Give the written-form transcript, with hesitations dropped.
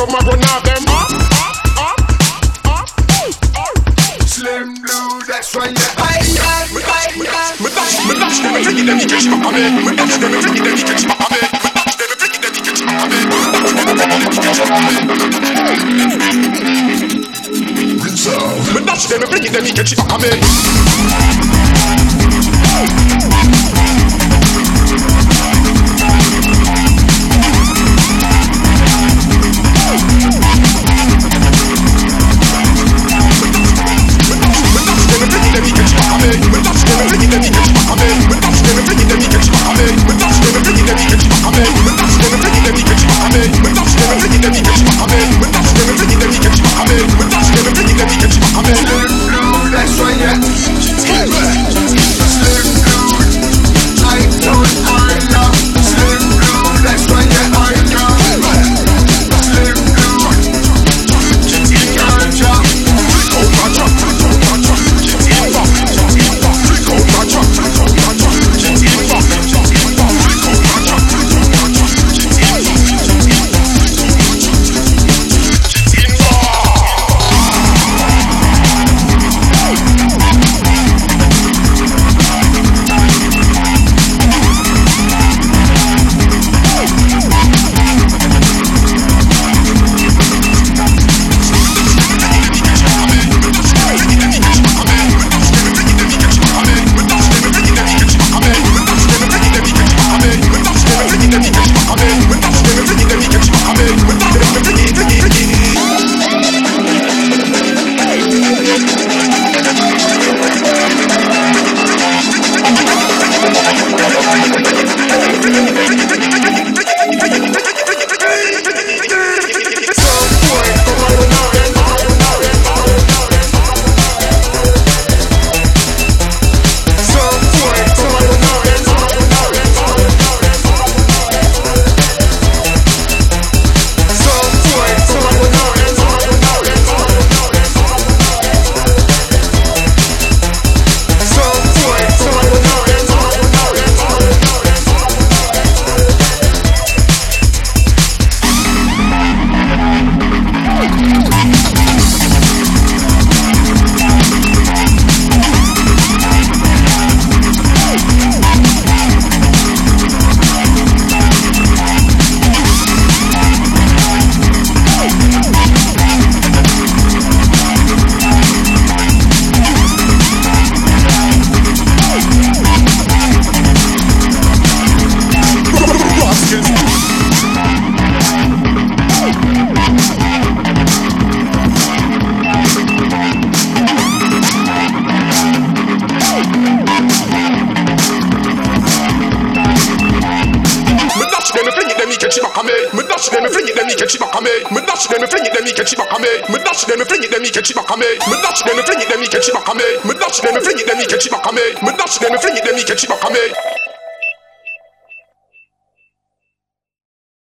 come and run off them. Slim Blue, that's right, yeah. Me dash them, me fling it, them, he catch back on me. Me dash them, me fling it, them, he catch back on me. Me dash them, me fling it, them, he catch back on me. Me dash them, me fling it, them, he catch back on me. Me dash them, me fling it, them he catch it back on me. Me dash them, me fling it, them he catch it back on me. Me dash them, me fling it, them he catch it back on me. Me dash them, me fling it, them he catch it back on me. Me dash them, me fling it, them he catch it back on me. Me dash them, me fling it, them he catch it back on me.